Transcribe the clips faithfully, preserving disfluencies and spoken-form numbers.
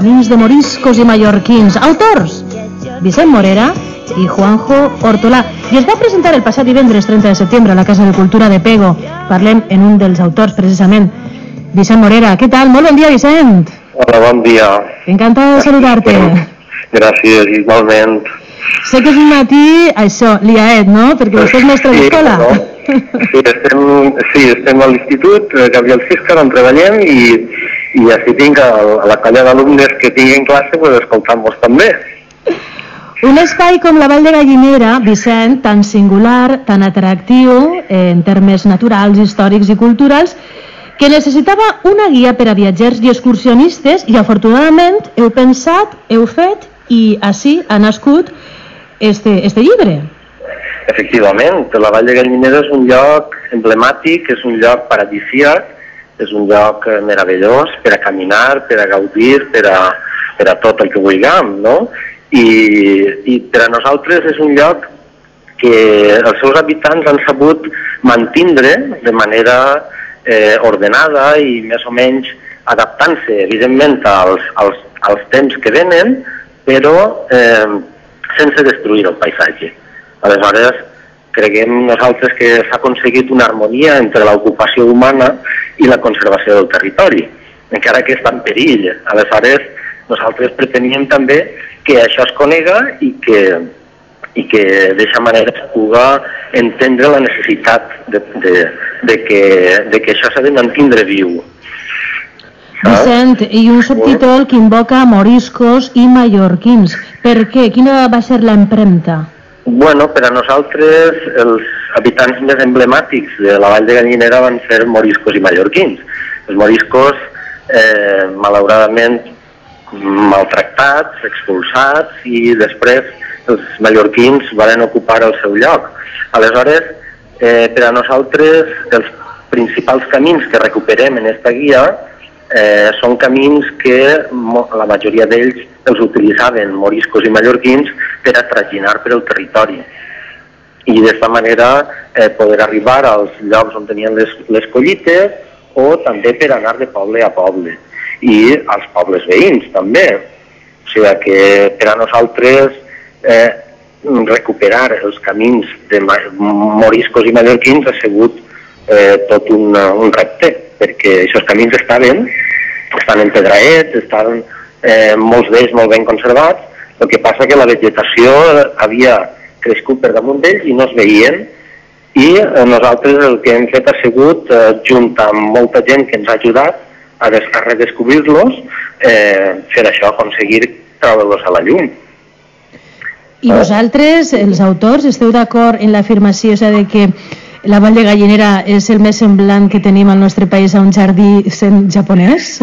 Camins de moriscos i mallorquins. Autors: Vicent Morera i Juanjo Hortolà. I es va presentar el passat divendres trenta de setembre a la Casa de Cultura de Pego. Parlem en un dels autors, precisament, Vicent Morera. Què tal? Molt bon dia, Vicent. Hola, bon dia. Encantada de saludar-te. Gràcies, igualment. Sé que és un matí, això, liaet, no? Perquè vostè és mestre d'escola. Sí, no? sí, estem, sí, estem a l'Institut Gabriel Ciscar, on treballem, i, i així tinc a, a la colla d'alumnes que tinc en classe, pues, escoltant-vos també. Un espai com la Vall de Gallinera, Vicent, tan singular, tan atractiu, en termes naturals, històrics i culturals, que necessitava una guia per a viatgers i excursionistes, i afortunadament heu pensat, heu fet, i així ha nascut este, este llibre. Efectivament, la Vall de Gallinera és un lloc emblemàtic, és un lloc paradisíac, és un lloc meravellós per a caminar, per a gaudir, per a, per a tot el que vulguem, no? I, i per a nosaltres és un lloc que els seus habitants han sabut mantindre de manera eh, ordenada i més o menys adaptant-se, evidentment, als, als, als temps que venen, però eh, sense destruir el paisatge. Aleshores, creguem nosaltres que s'ha aconseguit una harmonia entre l'ocupació humana i la conservació del territori, encara que està en perill. Aleshores, nosaltres preteníem també que això es conega i que, i que d'aquesta manera es pugui entendre la necessitat de, de, de, que, de que això s'ha de mantindre viu. Vicent, i un subtítol que invoca moriscos i mallorquins. Per què? Quina va ser l'empremta? Bueno, per a nosaltres els habitants més emblemàtics de la Vall de Gallinera van ser moriscos i mallorquins. Els moriscos, eh, malauradament, maltractats, expulsats, i després els mallorquins van ocupar el seu lloc. Aleshores, eh, per a nosaltres els principals camins que recuperem en aquesta guia Eh, són camins que la majoria d'ells els utilitzaven moriscos i mallorquins per a traginar per el territori i d'esta manera eh, poder arribar als llocs on tenien les, les collites, o també per anar de poble a poble i als pobles veïns també. O sigui que per a nosaltres eh, recuperar els camins de moriscos i mallorquins ha sigut eh, tot un, un repte, perquè aquests camins estaven, estan empedraets, estan eh, molts d'ells molt ben conservats, el que passa que la vegetació havia crescut per damunt d'ells i no es veien, i eh, nosaltres el que hem fet ha sigut, eh, junt amb molta gent que ens ha ajudat a, des a redescobrir-los, eh, fer això, aconseguir treure-los a la llum. I vosaltres, els autors, esteu d'acord en l'afirmació de que la Vall de Gallinera és el més semblant que tenim al nostre país a un jardí sent japonès?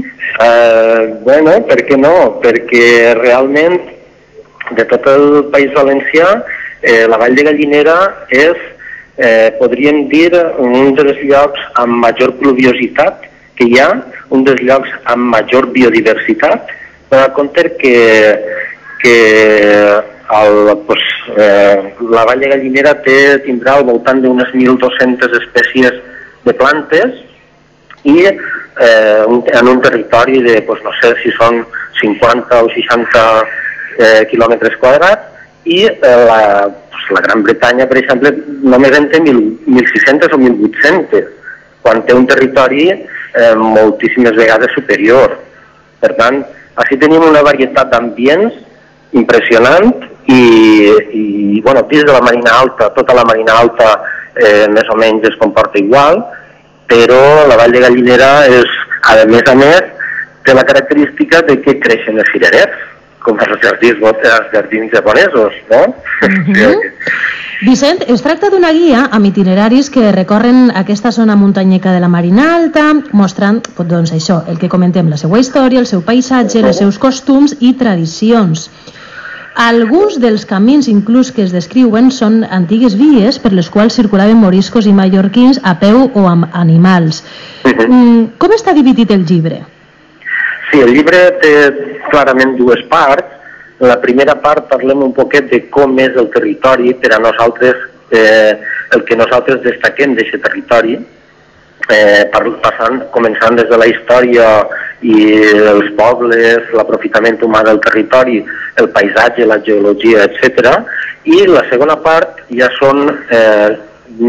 Uh, bueno, per què no? Perquè realment de tot el País Valencià eh, la Vall de Gallinera és, eh, podríem dir, un dels llocs amb major pluviositat que hi ha, un dels llocs amb major biodiversitat, per a compte que, que el, pues, eh, la Vall de Gallinera té, tindrà al voltant d'unes mil dues-centes espècies de plantes i eh, en un territori de, pues, no sé si són cinquanta o seixanta eh, quilòmetres quadrats, i eh, la, pues, la Gran Bretanya, per exemple, només en té mil sis-centes o mil vuit-centes, quan té un territori eh, moltíssimes vegades superior. Per tant, així tenim una varietat d'ambients impressionant, i, i bueno, dins de la Marina Alta, tota la Marina Alta eh, més o menys es comporta igual, però la Vall de Gallinera és, a més a més, té la característica de que creixen els cirerers, com els jardins, els jardins japonesos, no? Mm-hmm. Vicent, es tracta d'una guia amb itineraris que recorren aquesta zona muntanyeca de la Marina Alta, mostrant, doncs això, el que comentem, la seva història, el seu paisatge, els seus costums i tradicions. Alguns dels camins inclús que es descriuen són antigues vies per les quals circulaven moriscos i mallorquins a peu o amb animals. Uh-huh. Com està dividit el llibre? Sí, el llibre té clarament dues parts. En la primera part parlem un poquet de com és el territori per a nosaltres, eh, el que nosaltres destaquem d'aquest territori, eh, passant, començant des de la història i els pobles, l'aprofitament humà del territori, el paisatge, la geologia, etcètera. I la segona part ja són eh,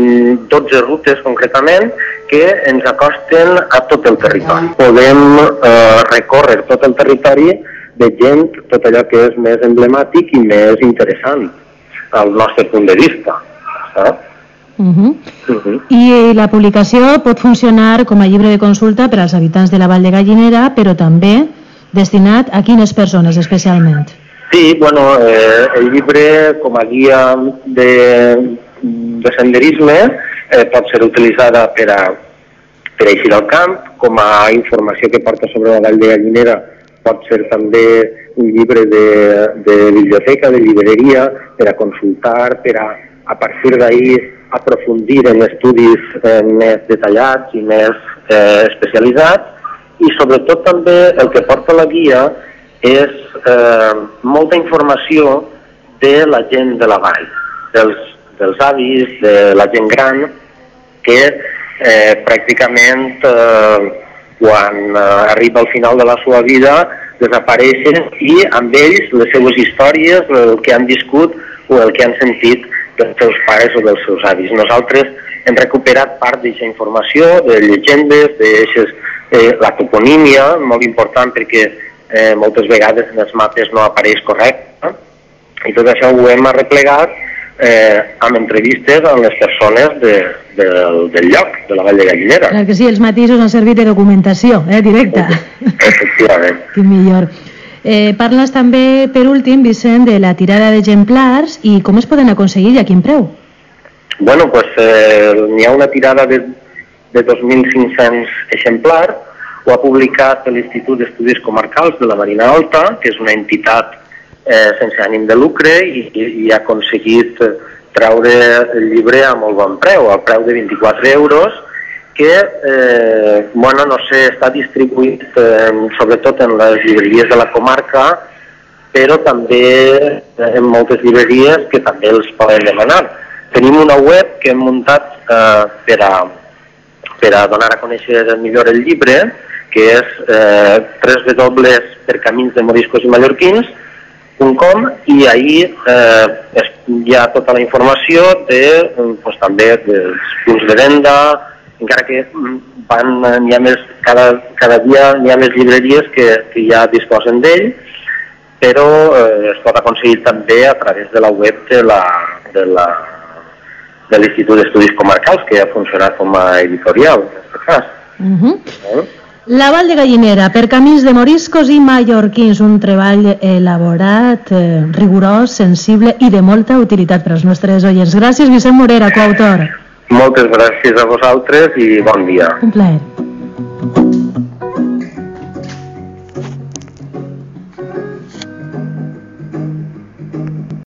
dotze rutes concretament que ens acosten a tot el territori. Podem eh, recórrer tot el territori veient tot allò que és més emblemàtic i més interessant al nostre punt de vista. Saps? Uh -huh. Uh -huh. I la publicació pot funcionar com a llibre de consulta per als habitants de la Vall de Gallinera, però també destinat a quines persones especialment? Sí, bueno, eh, el llibre com a guia de, de senderisme eh, pot ser utilitzada per a, per a eixir al camp, com a informació que porta sobre la Vall de Gallinera pot ser també un llibre de, de biblioteca, de llibreria, per a consultar, per a, a partir d'ahir aprofundir en estudis eh, més detallats i més eh, especialitzats, i sobretot també el que porta la guia és eh, molta informació de la gent de la vall, dels, dels avis, de la gent gran, que eh, pràcticament eh, quan eh, arriba al final de la seva vida desapareixen, i amb ells les seues històries, el que han viscut o el que han sentit dels seus pares o dels seus avis. Nosaltres hem recuperat part d'aquesta informació, de llegendes, de eh, la toponímia, molt important perquè eh, moltes vegades en els mapes no apareix correcte, i tot això ho hem arreplegat eh, amb entrevistes amb les persones de, de, del lloc, de la Vall de Gallinera. Clar que sí, els matisos han servit de documentació, eh, directa. Efectivament. Quin millor. Eh, parles també, per últim, Vicent, de la tirada d'exemplars i com es poden aconseguir i a quin preu? Bueno, pues eh, n'hi ha una tirada de, de dos mil cinc-cents exemplars, ho ha publicat l'Institut d'Estudis Comarcals de la Marina Alta, que és una entitat eh, sense ànim de lucre, i, i ha aconseguit treure el llibre a molt bon preu, al preu de vint-i-quatre euros, que, eh, bueno, no sé, està distribuït eh, sobretot en les llibreries de la comarca, però també en moltes llibreries que també els poden demanar. Tenim una web que hem muntat eh, per, a, per a donar a conèixer millor el llibre, que és eh, w w w punt per camins de moriscos i mallorquins punt com, i ahir eh, hi ha tota la informació de, pues, també dels punts de venda, encara que van, hi ha més, cada, cada dia hi ha més llibreries que, que ja disposen d'ell, però eh, es pot aconseguir també a través de la web de la, de la, de l'Institut d'Estudis Comarcals, que ha funcionat com a editorial, en aquest cas. Uh -huh. eh? La Vall de Gallinera, per camins de moriscos i mallorquins, un treball elaborat, eh, rigorós, sensible i de molta utilitat per als nostres oients. Gràcies, Vicent Morera, coautor. Moltes gràcies a vosaltres i bon dia. Un plaer.